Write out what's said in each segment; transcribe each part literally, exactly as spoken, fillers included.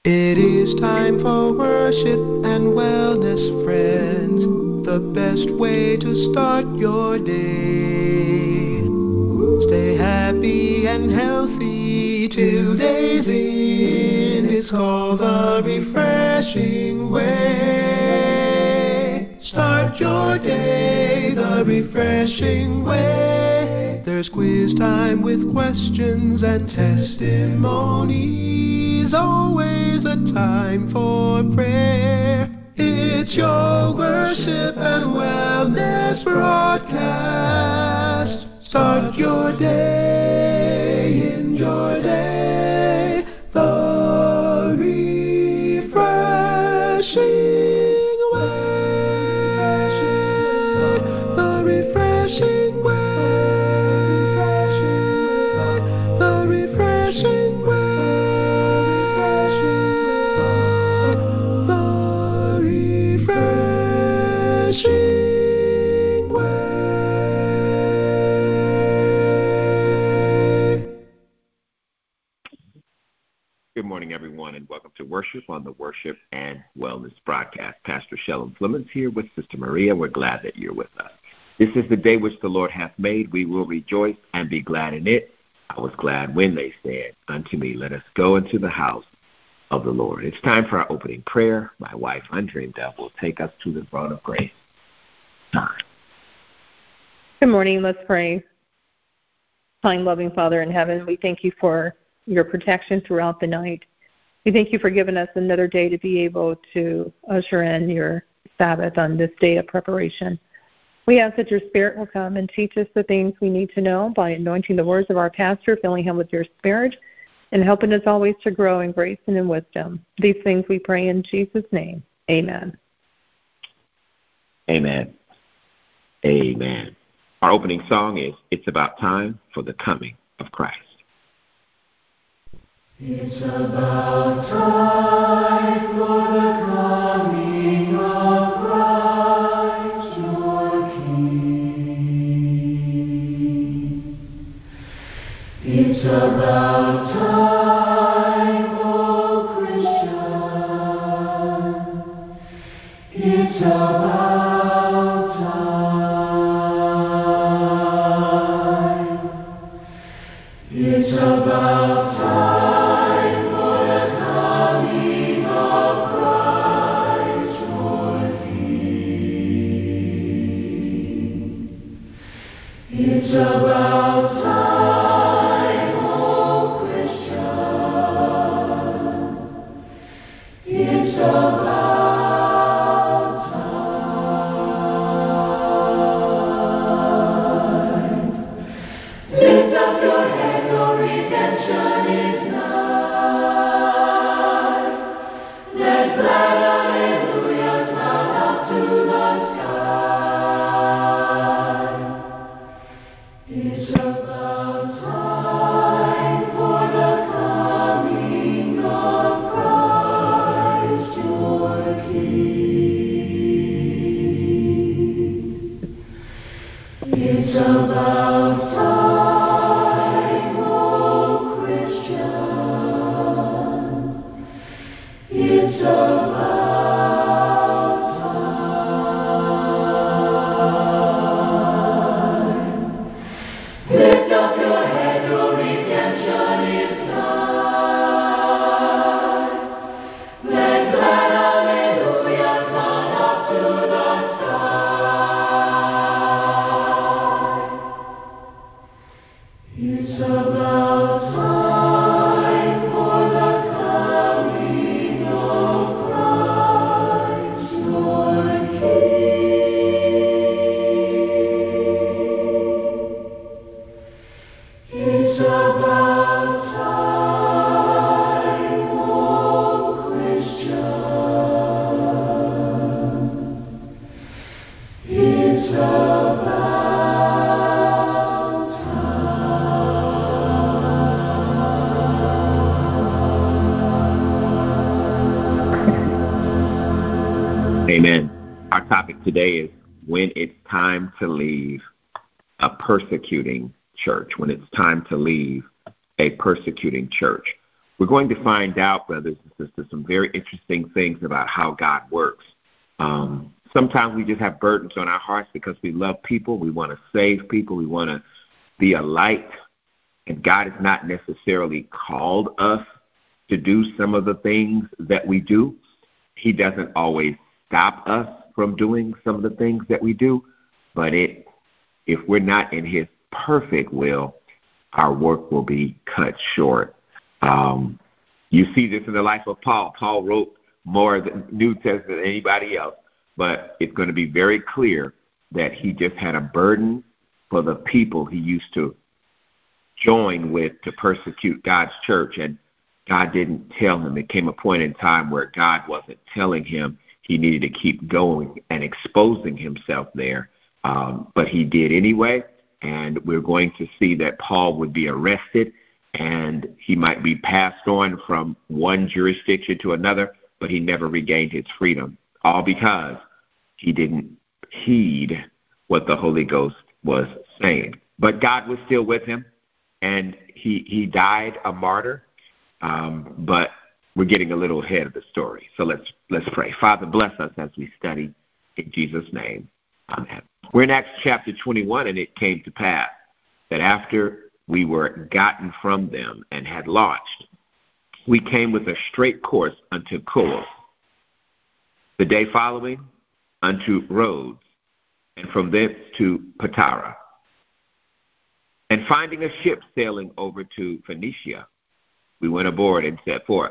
It is time for worship and wellness, friends. The best way to start your day. Stay happy and healthy till day's end. It's called the refreshing way. Start your day the refreshing way. There's quiz time with questions and testimonies. Always a time for prayer. It's your worship and wellness broadcast. Start your day, enjoy day, the refreshing way, the refreshing way, the refreshing way, the refreshing way. Good morning, everyone, and welcome to worship on the Worship and Wellness broadcast. Pastor Shelton Flemons here with Sister Maria. We're glad that you're with us. This is the day which the Lord hath made. We will rejoice and be glad in it. I was glad when they said unto me, let us go into the house of the Lord. It's time for our opening prayer. My wife, Undreamed Of, will take us to the throne of grace. Time. Good morning. Let's pray. Kind, loving Father in heaven, we thank you for your protection throughout the night. We thank you for giving us another day to be able to usher in your Sabbath on this day of preparation. We ask that your Spirit will come and teach us the things we need to know by anointing the words of our pastor, filling him with your Spirit, and helping us always to grow in grace and in wisdom. These things we pray in Jesus' name. Amen. Amen. Amen. Our opening song is It's About Time for the Coming of Christ. It's about time for the coming of Christ, your King. It's about time, oh Christian. It's about time. It's about time. It's about time, oh Christian. It's about time. Lift up your head, your redemption is nigh. Let glad hallelujahs mount up to the sky. It's about time for the coming of Christ, your King. It's about time, oh Christian. It's about time. Lift up your head, your redemption is nigh. Let glad hallelujahs mount up to the sky. It's about time for the coming of Christ, your King. It's about time, oh Christian. It's about time. Amen. Our topic today is when it's time to leave a persecuting church, when it's time to leave a persecuting church. we're going to find out, brothers and sisters, some very interesting things about how God works. Um, sometimes we just have burdens on our hearts because we love people. We want to save people. We want to be a light. And God has not necessarily called us to do some of the things that we do. He doesn't always stop us from doing some of the things that we do. But it, if we're not in his perfect will, our work will be cut short. Um, you see this in the life of Paul. Paul wrote more of the New Testament than anybody else, but it's going to be very clear that he just had a burden for the people he used to join with to persecute God's church, and God didn't tell him. It came a point in time where God wasn't telling him he needed to keep going and exposing himself there, um, but he did anyway, and we're going to see that Paul would be arrested, and he might be passed on from one jurisdiction to another, but he never regained his freedom, all because he didn't heed what the Holy Ghost was saying. But God was still with him, and he he died a martyr, um, but we're getting a little ahead of the story. So let's let's pray. Father, bless us as we study in Jesus' name. Amen. We're in Acts chapter twenty-one, and it came to pass that after we were gotten from them and had launched, we came with a straight course unto Coos. The day following, unto Rhodes, and from thence to Patara. And finding a ship sailing over to Phoenicia, we went aboard and set forth.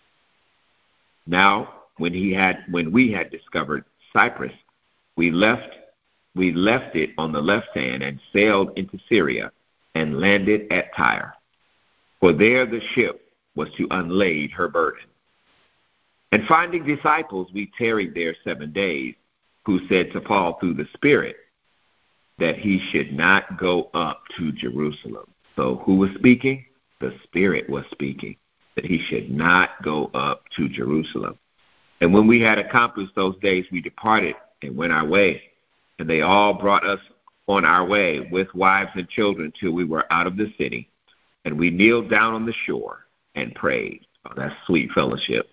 Now, when he had, when we had discovered Cyprus, we left, we left it on the left hand and sailed into Syria and landed at Tyre. For there the ship was to unlade her burden. And finding disciples, we tarried there seven days, who said to Paul through the Spirit that he should not go up to Jerusalem. So who was speaking? The Spirit was speaking, that he should not go up to Jerusalem. And when we had accomplished those days, we departed and went our way. And they all brought us on our way with wives and children till we were out of the city. And we kneeled down on the shore and prayed. Oh, that's sweet fellowship.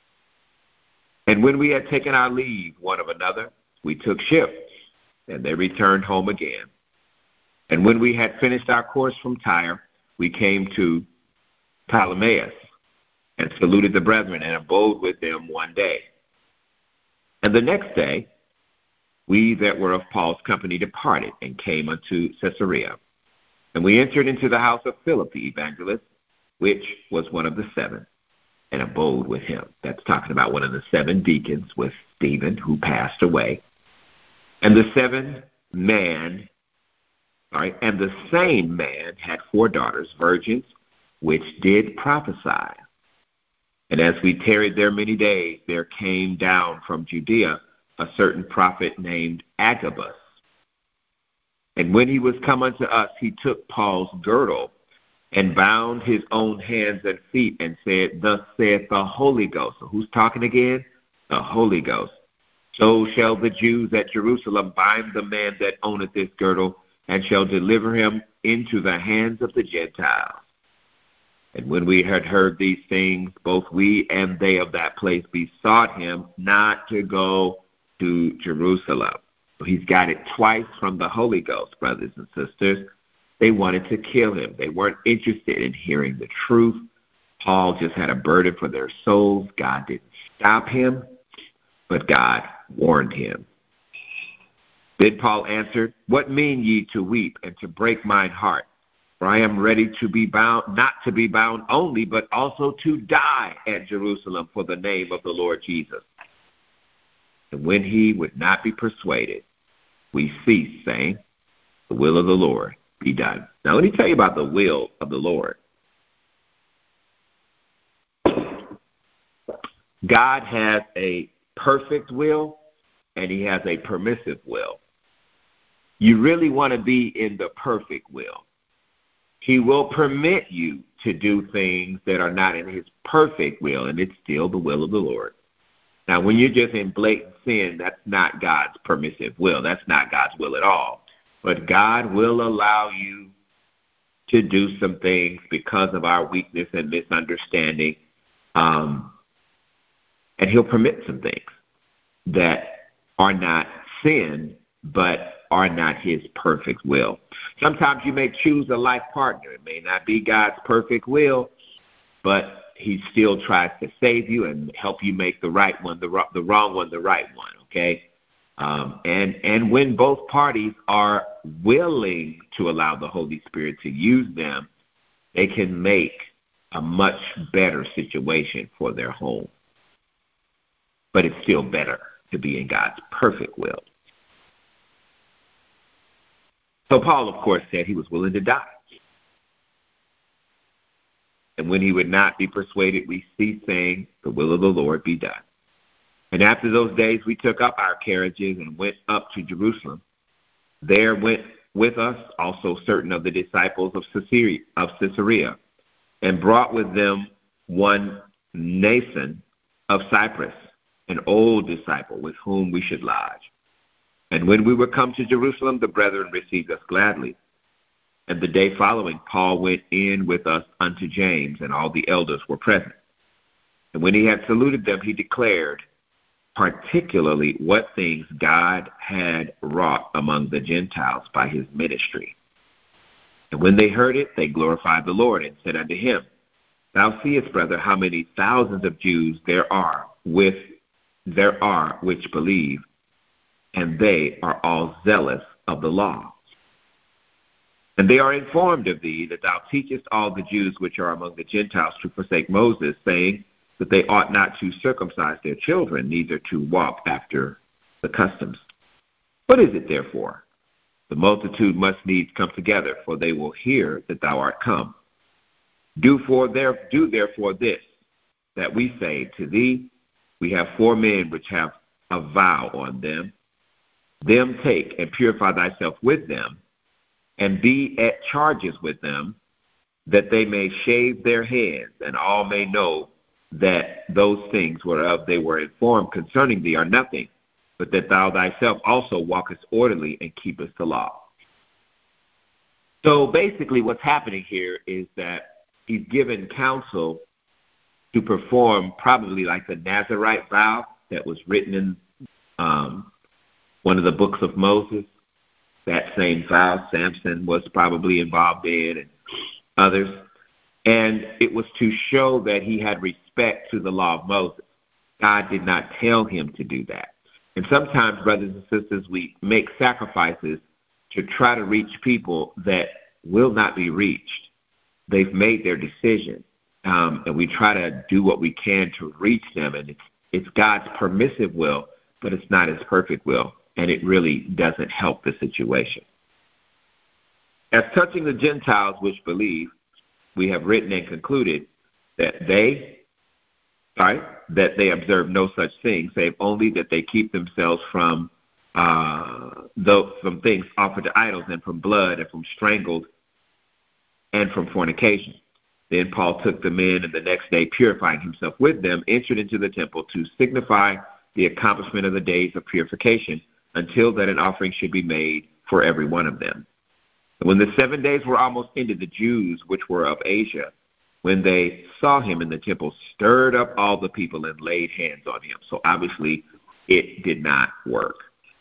And when we had taken our leave one of another, we took ship, and they returned home again. And when we had finished our course from Tyre, we came to Ptolemais, and saluted the brethren, and abode with them one day. And the next day, we that were of Paul's company departed, and came unto Caesarea. And we entered into the house of Philip the evangelist, which was one of the seven, and abode with him. That's talking about one of the seven deacons with Stephen, who passed away. And the seven man, sorry, and the same man had four daughters, virgins, which did prophesy. And as we tarried there many days, there came down from Judea a certain prophet named Agabus. And when he was come unto us, he took Paul's girdle and bound his own hands and feet and said, Thus saith the Holy Ghost. So who's talking again? The Holy Ghost. So shall the Jews at Jerusalem bind the man that owneth this girdle, and shall deliver him into the hands of the Gentiles. And when we had heard these things, both we and they of that place besought him not to go to Jerusalem. So he's got it twice from the Holy Ghost, brothers and sisters. They wanted to kill him. They weren't interested in hearing the truth. Paul just had a burden for their souls. God didn't stop him, but God warned him. Then Paul answered, What mean ye to weep and to break mine heart? For I am ready to be bound, not to be bound only, but also to die at Jerusalem for the name of the Lord Jesus. And when he would not be persuaded, we ceased, saying, The will of the Lord be done. Now let me tell you about the will of the Lord. God has a perfect will, and he has a permissive will. You really want to be in the perfect will. He will permit you to do things that are not in his perfect will, and it's still the will of the Lord. Now, when you're just in blatant sin, that's not God's permissive will. That's not God's will at all. But God will allow you to do some things because of our weakness and misunderstanding. Um, and he'll permit some things that are not sin, but are not his perfect will. Sometimes you may choose a life partner. It may not be God's perfect will, but he still tries to save you and help you make the right one, the, the wrong one, the right one, okay? Um, and, and when both parties are willing to allow the Holy Spirit to use them, they can make a much better situation for their home. But it's still better to be in God's perfect will. So Paul, of course, said he was willing to die. And when he would not be persuaded, we ceased saying, the will of the Lord be done. And after those days, we took up our carriages and went up to Jerusalem. There went with us also certain of the disciples of Caesarea, of Caesarea, and brought with them one Mnason of Cyprus, an old disciple with whom we should lodge. And when we were come to Jerusalem, the brethren received us gladly. And the day following, Paul went in with us unto James, and all the elders were present. And when he had saluted them, he declared particularly what things God had wrought among the Gentiles by his ministry. And when they heard it, they glorified the Lord and said unto him, Thou seest, brother, how many thousands of Jews there are with there are which believe, and they are all zealous of the law. And they are informed of thee that thou teachest all the Jews which are among the Gentiles to forsake Moses, saying that they ought not to circumcise their children, neither to walk after the customs. What is it, therefore? The multitude must needs come together, for they will hear that thou art come. Do, for there, do therefore this, that we say to thee, we have four men which have a vow on them. Them take and purify thyself with them, and be at charges with them, that they may shave their heads, and all may know that those things whereof they were informed concerning thee are nothing, but that thou thyself also walkest orderly and keepest the law. So basically what's happening here is that he's given counsel to perform probably like the Nazirite vow that was written in um, one of the books of Moses. That same vow Samson was probably involved in, and others. And it was to show that he had respect to the law of Moses. God did not tell him to do that. And sometimes, brothers and sisters, we make sacrifices to try to reach people that will not be reached. They've made their decision, um, and we try to do what we can to reach them. And it's, it's God's permissive will, but it's not his perfect will, and it really doesn't help the situation. As touching the Gentiles which believe, we have written and concluded that they, sorry, that they observe no such thing, save only that they keep themselves from uh, those, from things offered to idols, and from blood, and from strangled, and from fornication. Then Paul took them in, and the next day, purifying himself with them, entered into the temple to signify the accomplishment of the days of purification, until that an offering should be made for every one of them. And when the seven days were almost ended, the Jews which were of Asia, when they saw him in the temple, stirred up all the people and laid hands on him. So obviously it did not work.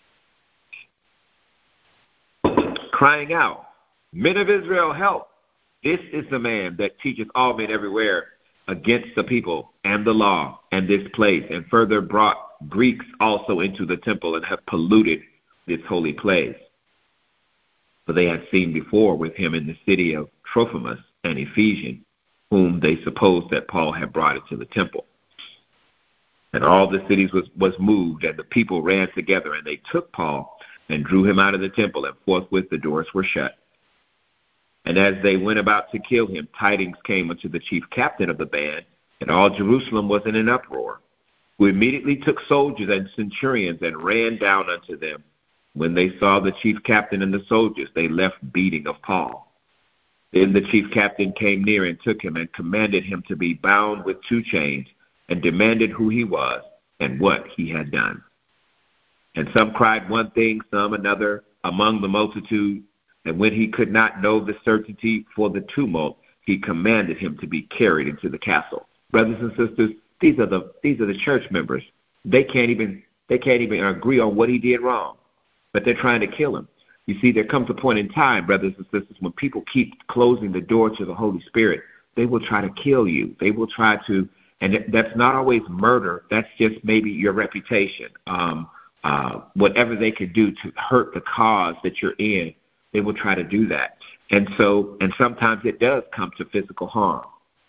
Crying out, Men of Israel, help! This is the man that teacheth all men everywhere against the people and the law and this place, and further brought Greeks also into the temple, and have polluted this holy place. For they had seen before with him in the city of Trophimus an Ephesian, whom they supposed that Paul had brought into the temple. And all the cities was, was moved, and the people ran together, and they took Paul and drew him out of the temple, and forthwith the doors were shut. And as they went about to kill him, tidings came unto the chief captain of the band, and all Jerusalem was in an uproar, who immediately took soldiers and centurions and ran down unto them. When they saw the chief captain and the soldiers, they left beating of Paul. Then the chief captain came near and took him and commanded him to be bound with two chains, and demanded who he was and what he had done. And some cried one thing, some another among the multitude, And when he could not know the certainty for the tumult, he commanded him to be carried into the castle. Brothers and sisters, these are the these are the church members. They can't even they can't even agree on what he did wrong, but they're trying to kill him. You see, there comes a point in time, brothers and sisters, when people keep closing the door to the Holy Spirit, they will try to kill you. They will try to, and that's not always murder. That's just maybe your reputation. Um, uh, whatever they can do to hurt the cause that you're in, they will try to do that. And so, and sometimes it does come to physical harm.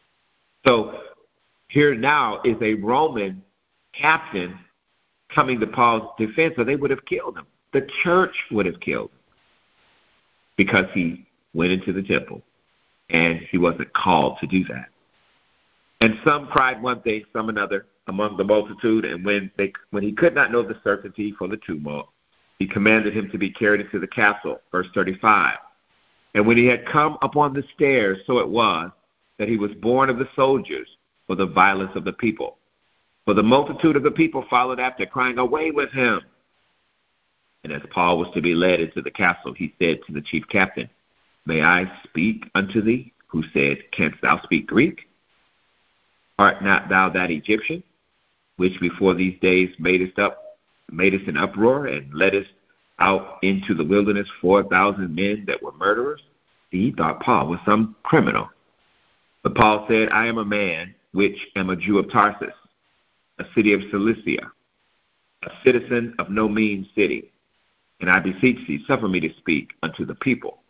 So here now is a Roman captain coming to Paul's defense, or they would have killed him. The church would have killed him because he went into the temple and he wasn't called to do that. And some cried one thing, some another among the multitude, and when they when he could not know the certainty for the tumult, he commanded him to be carried into the castle. Verse thirty-five. And when he had come upon the stairs, so it was that he was borne of the soldiers for the violence of the people. For the multitude of the people followed after, crying, "Away with him!" And as Paul was to be led into the castle, he said to the chief captain, "May I speak unto thee?" Who said, "Canst thou speak Greek? Art not thou that Egyptian, which before these days madest up, madest an uproar, and leddest out into the wilderness four thousand men that were murderers?" He thought Paul was some criminal. But Paul said, "I am a man which am a Jew of Tarsus, a city of Cilicia, a citizen of no mean city. And I beseech thee, suffer me to speak unto the people."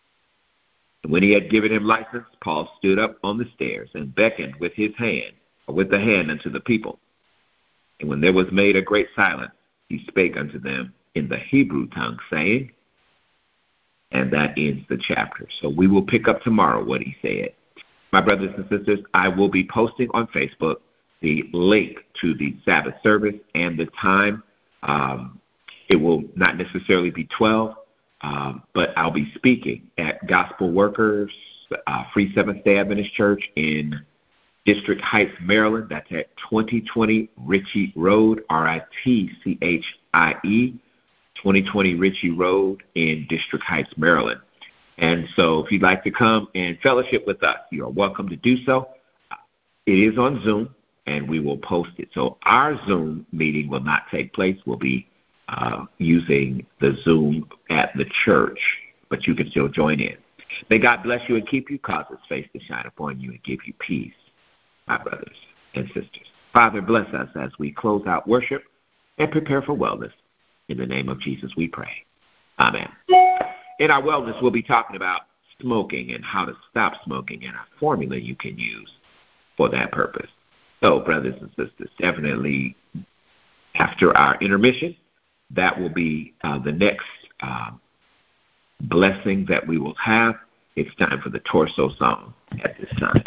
And when he had given him license, Paul stood up on the stairs and beckoned with his hand, or with the hand, unto the people. And when there was made a great silence, he spake unto them in the Hebrew tongue, saying, and that ends the chapter. So we will pick up tomorrow what he said. My brothers and sisters, I will be posting on Facebook the link to the Sabbath service and the time. Um, it will not necessarily be twelve, um, but I'll be speaking at Gospel Workers uh, Free Seventh-day Adventist Church in District Heights, Maryland. That's at twenty twenty Ritchie Road, R I T C H I E, twenty twenty Ritchie Road in District Heights, Maryland. And so if you'd like to come and fellowship with us, you are welcome to do so. It is on Zoom, and we will post it. So our Zoom meeting will not take place. We'll be uh, using the Zoom at the church, but you can still join in. May God bless you and keep you, cause his face to shine upon you and give you peace, my brothers and sisters. Father, bless us as we close out worship and prepare for wellness. In the name of Jesus we pray. Amen. In our wellness, we'll be talking about smoking and how to stop smoking and a formula you can use for that purpose. So, brothers and sisters, definitely after our intermission, that will be uh, the next uh, blessing that we will have. It's time for the torso song at this time.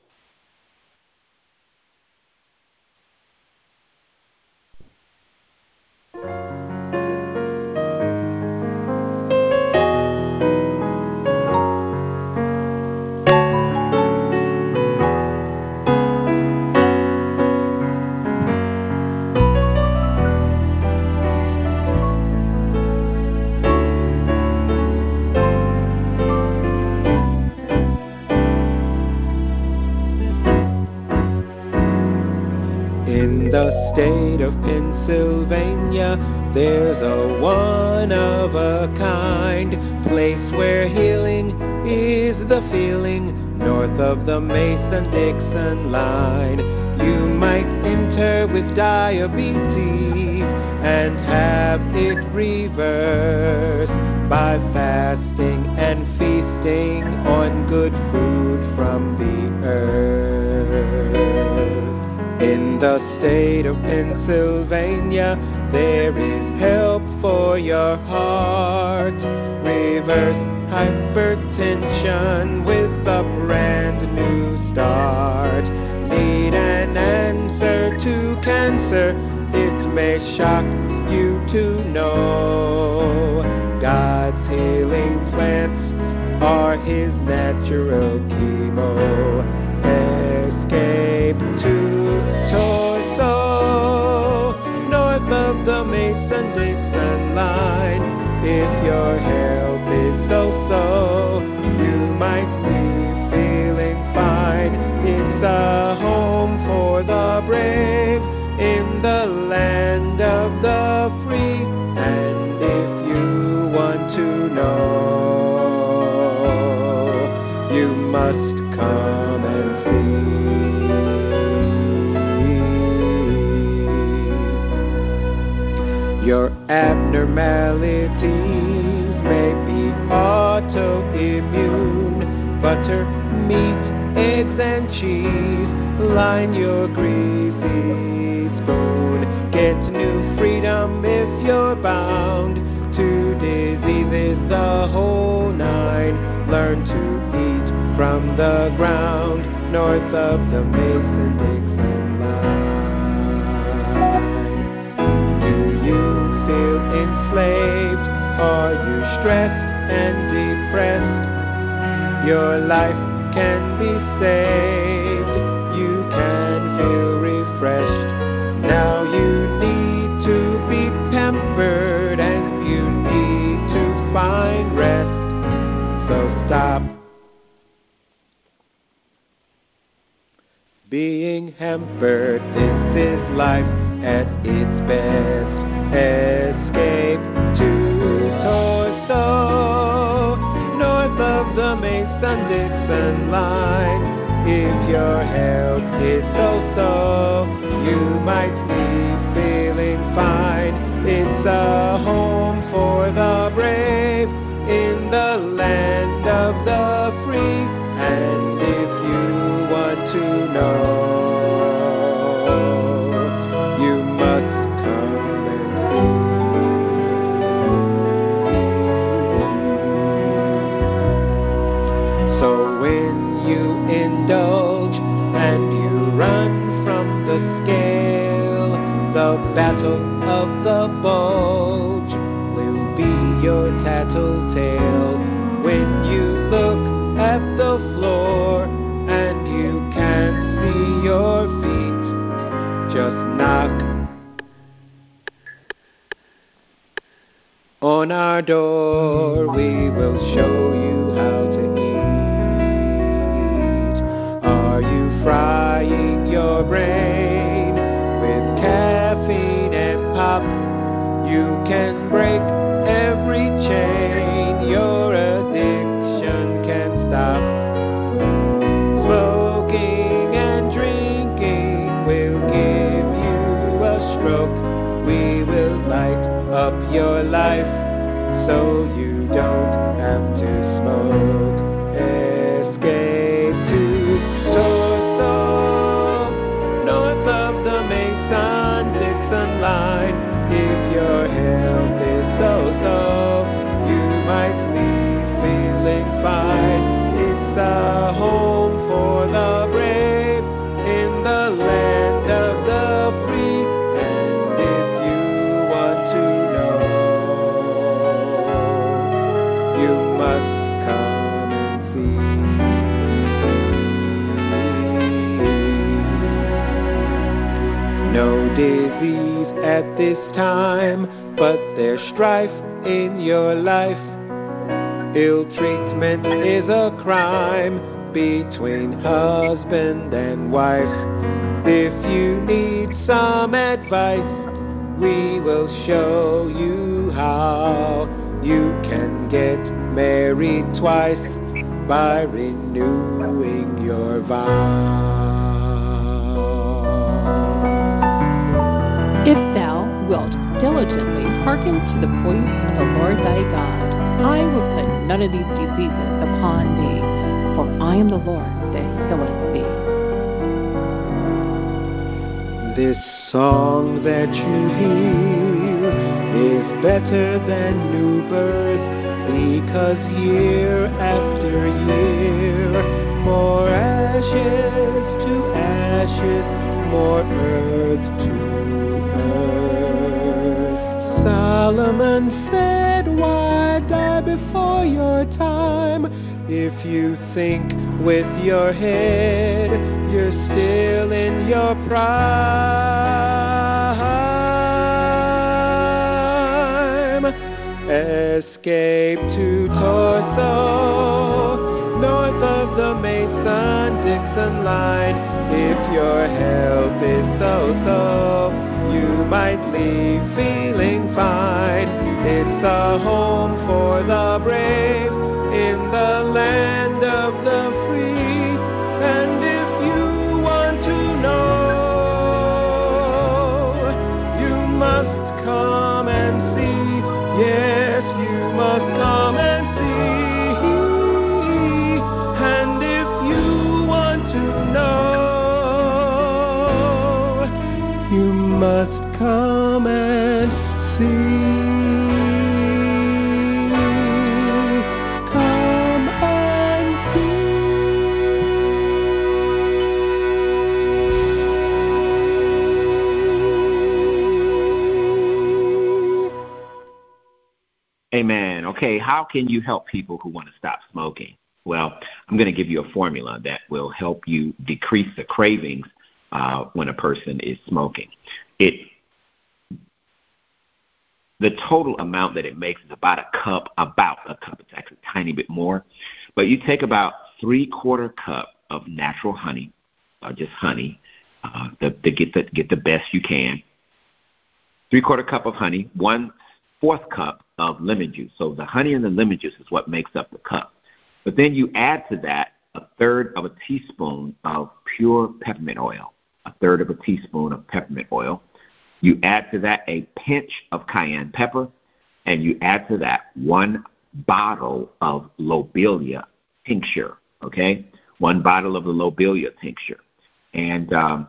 State of Pennsylvania, there's a one-of-a-kind place where healing is the feeling, north of the Mason-Dixon line. You might enter with diabetes and have it reversed by fasting and feasting on good food from the earth. In the state of Pennsylvania, there is help for your heart. Reverse hypertension with a brand new start. Need an answer to cancer? It may shock you to know God's healing plants are his natural chemo. Escape to Torso, north of the Mason-Dixon line. If your health is so-so, Your abnormalities may be autoimmune. Butter, meat, eggs, and cheese line your greasy spoon. Get new freedom if you're bound to diseases, the whole nine. Learn to eat from the ground north of the Mason-Dixon line. Do you feel enslaved? Are you stressed and depressed? Your life can be saved. You can feel refreshed. Now you need to be pampered and you need to find rest. So stop being hampered. This is life at its best. Escape to Torso, north of the Mason-Dixon line. If your health is so-so, you might be feeling fine. It's a home for the brave in the land of the free. And if you want to know, you must come and see. So when you indulge and you run from the scale, the battle of the bulge will be your tattletale. When you look at the floor and you can't see your feet, just knock on our door. We will show you how to eat. Are you frying your brain with caffeine and pop? You can break every chain. Your addiction can stop. Smoking and drinking will give you a stroke. We will light up your life so you don't have to smoke. Escape to Torso, north of the Mason-Dixon line. If your health is so-so, you might leave feeling fine. It's a home for the brave in the land of the free. And if you want to know, you must come and see. No disease at this time, but there's strife in your life. Ill treatment is a crime between husband and wife. If you need some advice, we will show you how. You can get married twice by renewing your vow. If thou wilt diligently hearken to the voice of the Lord thy God, I will put none of these diseases upon thee, for I am the Lord that healeth thee. This song that you hear is better than new birth, because year after year, more ashes to ashes, more earth to earth. Solomon said, why die before your time? If you think with your head, you're still in your prime. Escape to Torso, north of the Mason-Dixon line. If your health is so-so, you might leave feeling fine. It's a home for the brave in the land of the free. And if you want to know, you must come and Come and see. Come and see. Amen. Okay, how can you help people who want to stop smoking? Well, I'm going to give you a formula that will help you decrease the cravings uh, when a person is smoking. It The total amount that it makes is about a cup, about a cup. It's actually a tiny bit more. But you take about three-quarter cup of natural honey, or just honey, uh, to, to get the get the best you can. Three-quarter cup of honey, one-fourth cup of lemon juice. So the honey and the lemon juice is what makes up the cup. But then you add to that a third of a teaspoon of pure peppermint oil, a third of a teaspoon of peppermint oil. You add to that a pinch of cayenne pepper, and you add to that one bottle of lobelia tincture, okay? One bottle of the lobelia tincture. And um,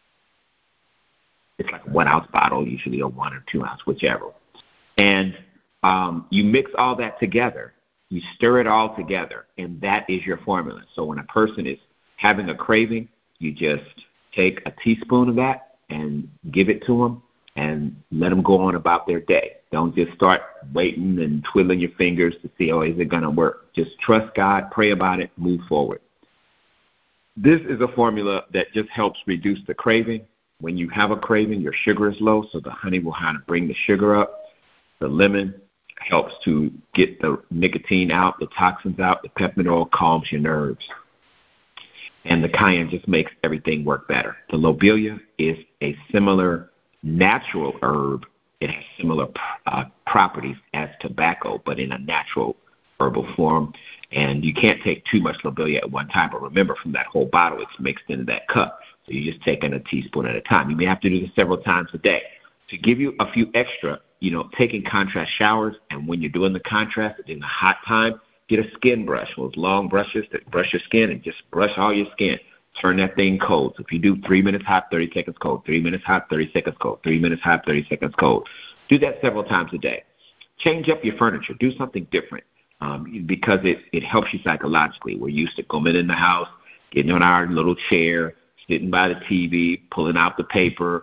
it's like a one-ounce bottle usually, or one or two-ounce, whichever. And um, you mix all that together. You stir it all together, and that is your formula. So when a person is having a craving, you just take a teaspoon of that and give it to them and let them go on about their day. Don't just start waiting and twiddling your fingers to see, oh, is it going to work? Just trust God, pray about it, move forward. This is a formula that just helps reduce the craving. When you have a craving, your sugar is low, so the honey will kind of bring the sugar up. The lemon helps to get the nicotine out, the toxins out. The peppermint oil calms your nerves. And the cayenne just makes everything work better. The lobelia is a similar natural herb. It has similar uh, properties as tobacco, but in a natural herbal form. And you can't take too much lobelia at one time. But remember, from that whole bottle, it's mixed into that cup. So you're just taking a teaspoon at a time. You may have to do this several times a day. To give you a few extra, you know, taking contrast showers, and when you're doing the contrast in the hot time, get a skin brush, those long brushes that brush your skin, and just brush all your skin. Turn that thing cold. So if you do three minutes hot, thirty seconds cold, three minutes hot, thirty seconds cold, three minutes hot, thirty seconds cold. Do that several times a day. Change up your furniture. Do something different um, because it, it helps you psychologically. We're used to coming in the house, getting on our little chair, sitting by the T V, pulling out the paper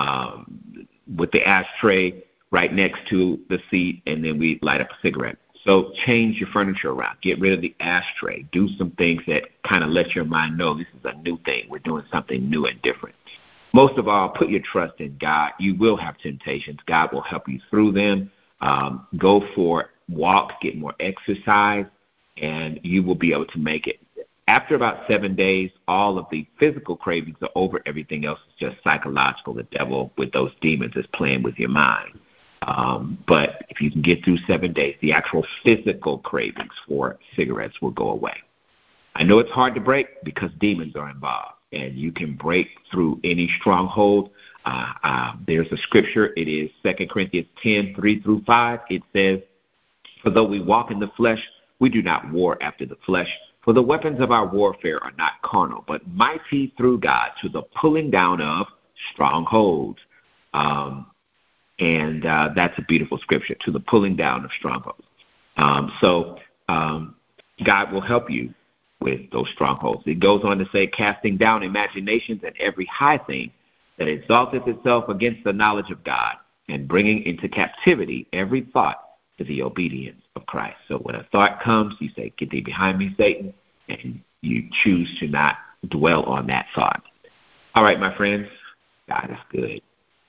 um, with the ashtray right next to the seat, and then we light up a cigarette. So change your furniture around. Get rid of the ashtray. Do some things that kind of let your mind know this is a new thing. We're doing something new and different. Most of all, put your trust in God. You will have temptations. God will help you through them. Um, go for walks, get more exercise, and you will be able to make it. After about seven days, all of the physical cravings are over. Everything else is just psychological. The devil with those demons is playing with your mind. Um, but if you can get through seven days, the actual physical cravings for cigarettes will go away. I know it's hard to break because demons are involved, and you can break through any stronghold. Uh, uh, there's a scripture. It is Second Corinthians ten, three through five. It says, "For though we walk in the flesh, we do not war after the flesh. For the weapons of our warfare are not carnal, but mighty through God to the pulling down of strongholds." Um, And uh, that's a beautiful scripture, to the pulling down of strongholds. Um, so um, God will help you with those strongholds. It goes on to say, casting down imaginations and every high thing that exalteth itself against the knowledge of God, and bringing into captivity every thought to the obedience of Christ. So when a thought comes, you say, "Get thee behind me, Satan," and you choose to not dwell on that thought. All right, my friends, God is good.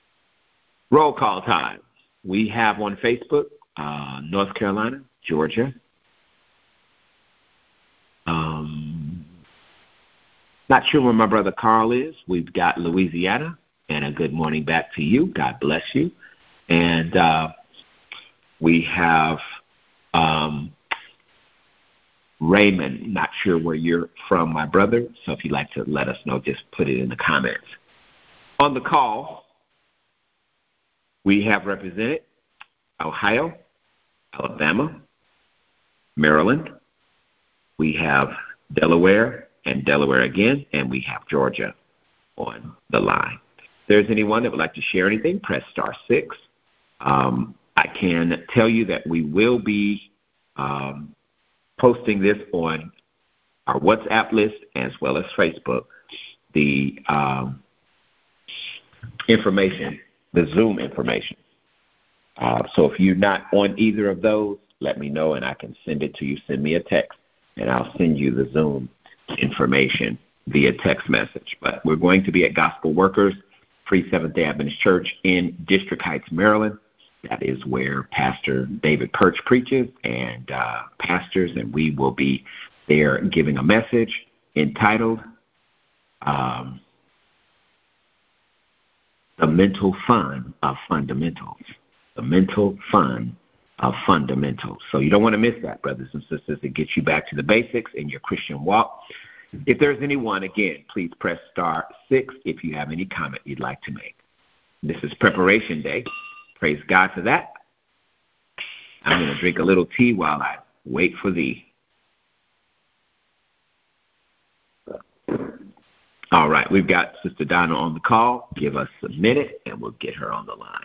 Roll call time. We have on Facebook, uh, North Carolina, Georgia. Um, not sure where my brother Carl is. We've got Louisiana, and a good morning back to you. God bless you. And uh, we have um, Raymond. Not sure where you're from, my brother. So if you'd like to let us know, just put it in the comments. On the call, we have represented Ohio, Alabama, Maryland. We have Delaware and Delaware again, and we have Georgia on the line. there's anyone that would like to share anything, press star six. Um, I can tell you that we will be um, posting this on our WhatsApp list as well as Facebook, the um, information, the Zoom information. Uh, so if you're not on either of those, let me know and I can send it to you. Send me a text and I'll send you the Zoom information via text message. But we're going to be at Gospel Workers Free Seventh-day Adventist Church in District Heights, Maryland. That is where Pastor David Perch preaches and uh, pastors, and we will be there giving a message entitled um, The Mental Fun of Fundamentals. The Mental Fun of Fundamentals. So you don't want to miss that, brothers and sisters. It gets you back to the basics in your Christian walk. If there's anyone, again, please press star six if you have any comment you'd like to make. This is preparation day. Praise God for that. I'm going to drink a little tea while I wait for thee. All right, we've got Sister Donna on the call. Give us a minute, and we'll get her on the line.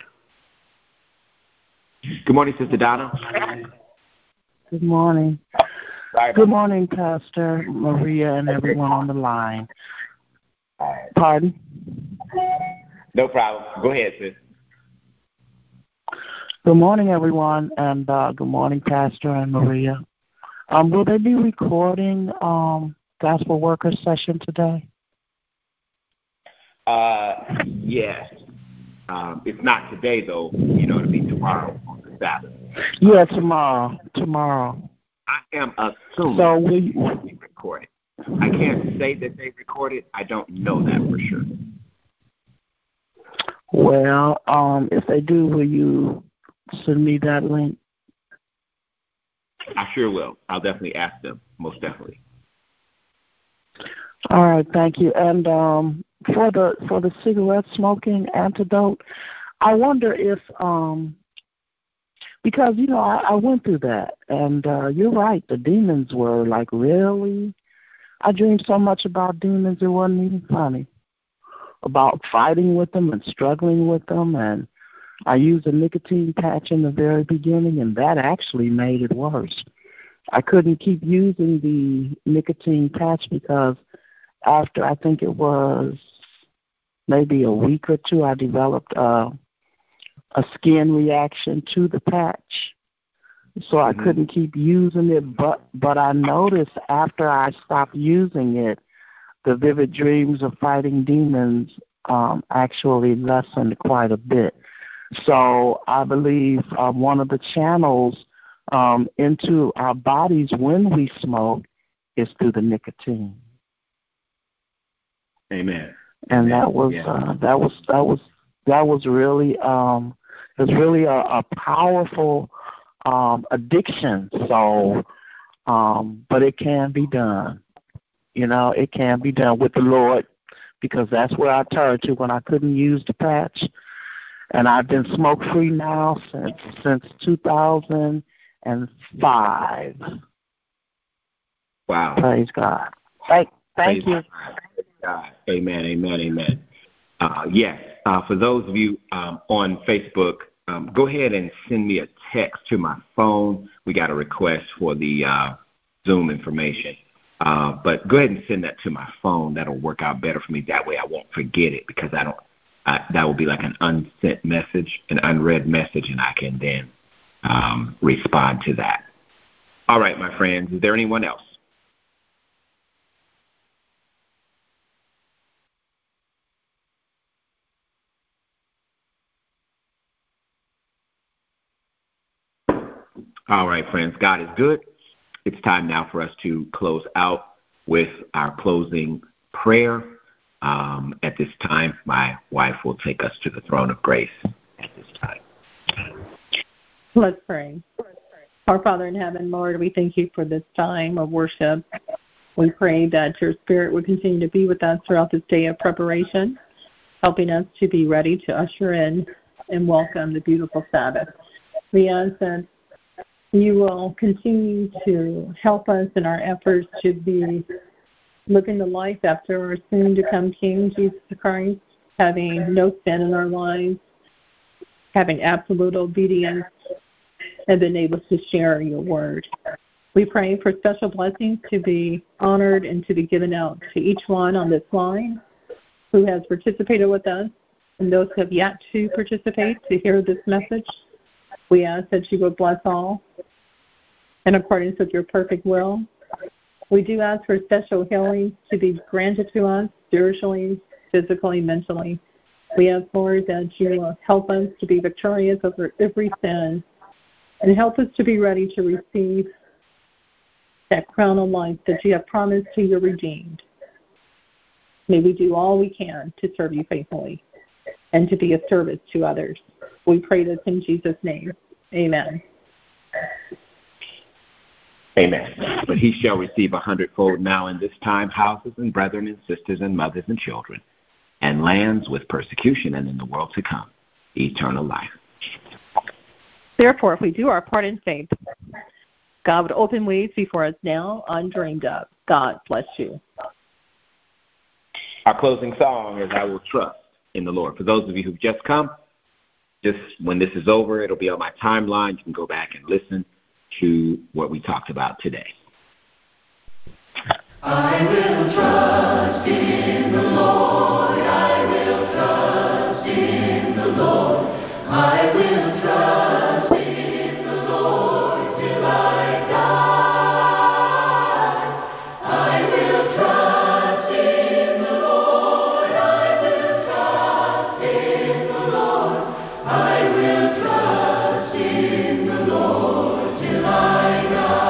Good morning, Sister Donna. Good morning. Good morning, Pastor Maria and everyone on the line. Pardon? No problem. Go ahead, sis. Good morning, everyone, and uh, good morning, Pastor and Maria. Um, will they be recording um, Gospel Workers session today? Uh, yes. Um, it's not today, though. You know, it'll be tomorrow on the Sabbath. Yeah, tomorrow. Tomorrow. I am assuming so we they recorded. I can't say that they recorded. I don't know that for sure. Well, um, if they do, will you send me that link? I sure will. I'll definitely ask them, most definitely. All right, thank you. And um, for the for the cigarette smoking antidote, I wonder if um, because you know I, I went through that, and uh, you're right. The demons were like really. I dreamed so much about demons it wasn't even funny. About fighting with them and struggling with them, and I used a nicotine patch in the very beginning, and that actually made it worse. I couldn't keep using the nicotine patch because after I think it was maybe a week or two, I developed a, a skin reaction to the patch. So I mm-hmm. couldn't keep using it, but but I noticed after I stopped using it, the vivid dreams of fighting demons um, actually lessened quite a bit. So I believe uh, one of the channels um, into our bodies when we smoke is through the nicotine. Amen. And Amen. that was yeah. uh, that was that was that was really um, it was really a, a powerful um, addiction. So, um, but it can be done. You know, it can be done with the Lord, because that's where I turned to when I couldn't use the patch. And I've been smoke-free now since since two thousand five. Wow. Praise God. Thank, thank Praise you. God. Amen, amen, amen. Uh, yes, uh, for those of you um, on Facebook, um, go ahead and send me a text to my phone. We got a request for the uh, Zoom information. Uh, but go ahead and send that to my phone. That'll work out better for me. That way I won't forget it, because I don't. I, that will be like an unsent message, an unread message, and I can then um, respond to that. All right, my friends. Is there anyone else? All right, friends. God is good. It's time now for us to close out with our closing prayer. Um, at this time, my wife will take us to the throne of grace at this time. Let's pray. Our Father in heaven, Lord, we thank you for this time of worship. We pray that your Spirit would continue to be with us throughout this day of preparation, helping us to be ready to usher in and welcome the beautiful Sabbath. We ask that you will continue to help us in our efforts to be living the life after our soon-to-come King, Jesus Christ. having no sin in our lives, having absolute obedience, and being able to share your word. We pray for special blessings to be honored and to be given out to each one on this line who has participated with us, and those who have yet to participate to hear this message. We ask that you would bless all in accordance with your perfect will. We do ask for special healing to be granted to us spiritually, physically, mentally. We ask, Lord, that you will help us to be victorious over every sin and help us to be ready to receive that crown of life that you have promised to your redeemed. May we do all we can to serve you faithfully and to be of service to others. We pray this in Jesus' name. Amen. Amen. But he shall receive a hundredfold now in this time, houses and brethren and sisters and mothers and children, and lands with persecution, and in the world to come, eternal life. Therefore, if we do our part in faith, God would open ways before us now undreamed of. God bless you. Our closing song is I Will Trust in the Lord. For those of you who've just come, just when this is over, it'll be on my timeline. You can go back and listen to what we talked about today. I will trust in the Lord. I will trust in the Lord. I will trust in the Lord till I die. I will trust in the Lord. I will trust in the Lord. I will trust in the Lord till I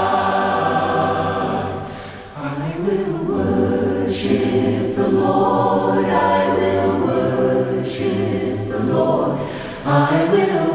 die. I will worship the Lord. I will worship the Lord. I will